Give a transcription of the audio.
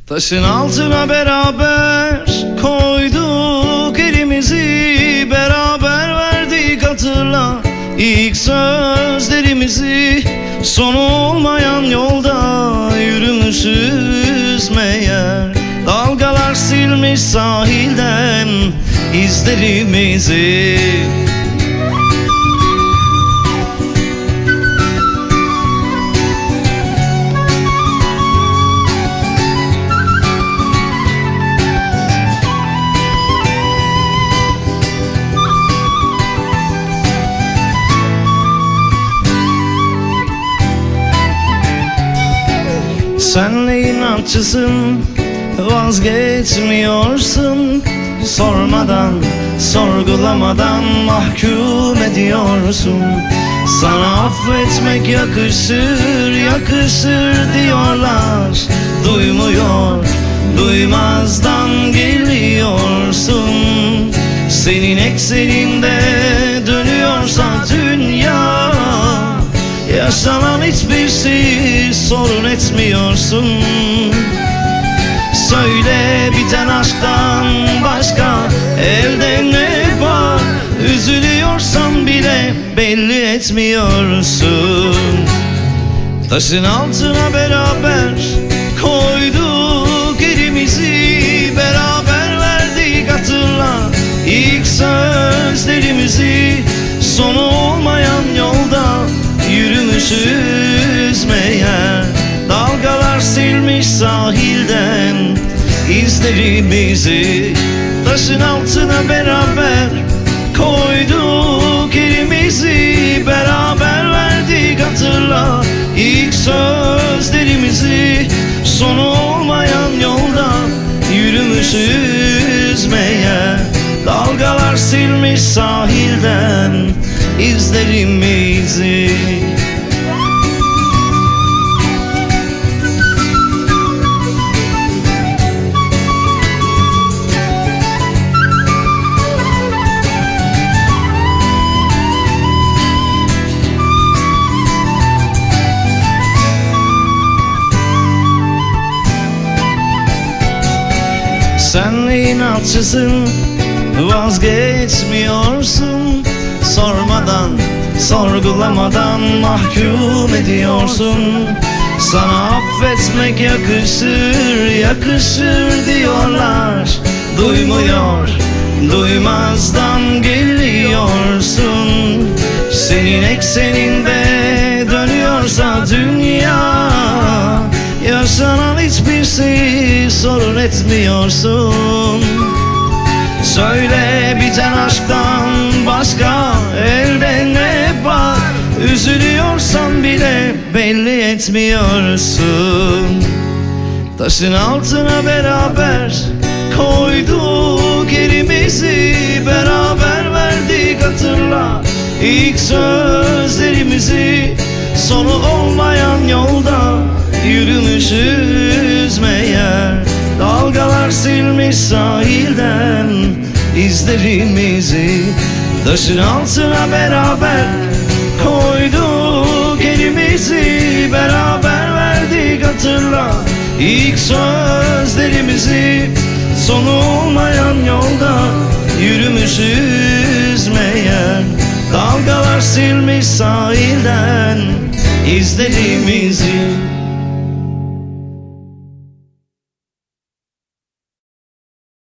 Taşın altına beraber koyduk elimizi, beraber verdik hatırla ilk sözlerimizi. Sonu olmayan yolda yürümüşüz meğer, dalgalar silmiş sahilden izlerimizi. Sen ne inatçısın, vazgeçmiyorsun. Sormadan, sorgulamadan mahkum ediyorsun. Sana affetmek yakışır, yakışır diyorlar. Duymuyor, duymazdan geliyorsun. Senin ekseninde dönüyorsa dünya, yaşanan hiçbir şey sorun etmiyorsun. Söyle, biten aşktan başka elde ne var? Üzülüyorsan bile belli etmiyorsun. Taşın altına beraber koyduk elimizi, beraber verdik hatırla ilk sözlerimizi. Sonu olmayan yolda yürümüşüz meğer, dalgalar silmiş sahilden izlerimizi. Taşın altına beraber koyduk elimizi, beraber verdik hatırla ilk sözlerimizi. Sonu olmayan yolda yürümüşüz meğer, dalgalar silmiş sahilden izlerimizi. Sen ne inatçısın, vazgeçmiyorsun. Sormadan, sorgulamadan mahkum ediyorsun. Sana affetmek yakışır, yakışır diyorlar. Duymuyor, duymazdan geliyorsun. Senin ekseninde dönüyorsa dünya, yaşanan hiçbir şey sorun etmiyorsun. Söyle, biten aşktan başka elde ne var? Üzülüyorsan bile belli etmiyorsun. Taşın altına beraber koyduk elimizi, beraber verdik hatırla ilk sözlerimizi. Sonu olmayan yolda yürümüşüz meğer, dalgalar silmiş sahilden izlerimizi. Taşın altına beraber koyduk elimizi, beraber verdik hatırla ilk sözlerimizi. Sonu olmayan yolda yürümüşüz meğer, dalgalar silmiş sahilden izlerimizi.